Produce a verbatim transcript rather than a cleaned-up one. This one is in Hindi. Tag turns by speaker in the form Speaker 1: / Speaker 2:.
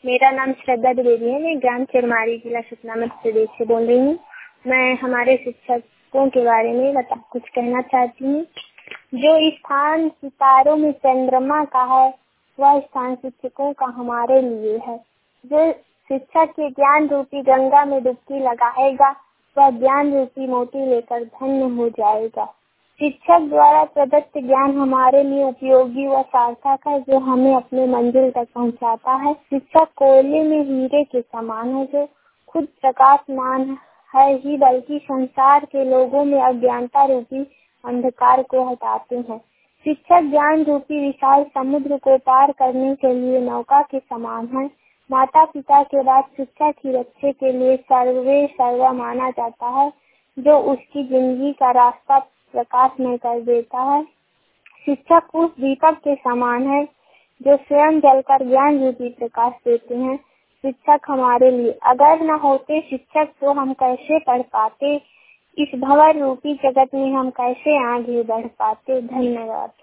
Speaker 1: मेरा नाम श्रद्धा द्विवेदी है। मैं ग्राम चिरमारी, जिला सतना, मध्य प्रदेश से बोल रही हूँ। मैं हमारे शिक्षकों के बारे में बता कुछ कहना चाहती हूँ। जो स्थान सितारों में चंद्रमा का है, वह स्थान शिक्षकों का हमारे लिए है। जो शिक्षक के ज्ञान रूपी गंगा में डुबकी लगाएगा, वह ज्ञान रूपी मोती लेकर धन्य हो जाएगा। शिक्षक द्वारा प्रदत्त ज्ञान हमारे लिए उपयोगी व सार्थक है, जो हमें अपने मंजिल तक पहुंचाता है। शिक्षक कोयले में हीरे के समान है, जो खुद प्रकाशमान है ही बल्कि संसार के लोगों में अज्ञानता रूपी अंधकार को हटाते हैं। शिक्षक ज्ञान रूपी विशाल समुद्र को पार करने के लिए नौका के समान है। माता पिता के बाद शिक्षक ही रक्षा के लिए सर्वे सर्वा माना जाता है, जो उसकी जिंदगी का रास्ता प्रकाशमय कर देता है। शिक्षक उस दीपक के समान है, जो स्वयं जलकर ज्ञान रूपी प्रकाश देते हैं। शिक्षक हमारे लिए अगर न होते शिक्षक, तो हम कैसे पढ़ पाते, इस भंवर रूपी जगत में हम कैसे आगे बढ़ पाते। धन्यवाद।